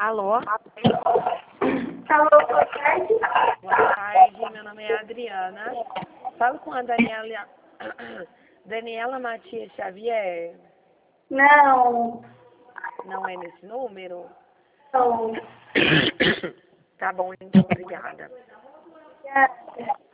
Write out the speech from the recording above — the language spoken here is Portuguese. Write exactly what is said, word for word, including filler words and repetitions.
Alô? Alô, boa tarde. Boa tarde, meu nome é Adriana. Falo com a Daniela, Daniela Matias Xavier. Não, Não é nesse número? não. Tá bom, então, obrigada. Obrigada.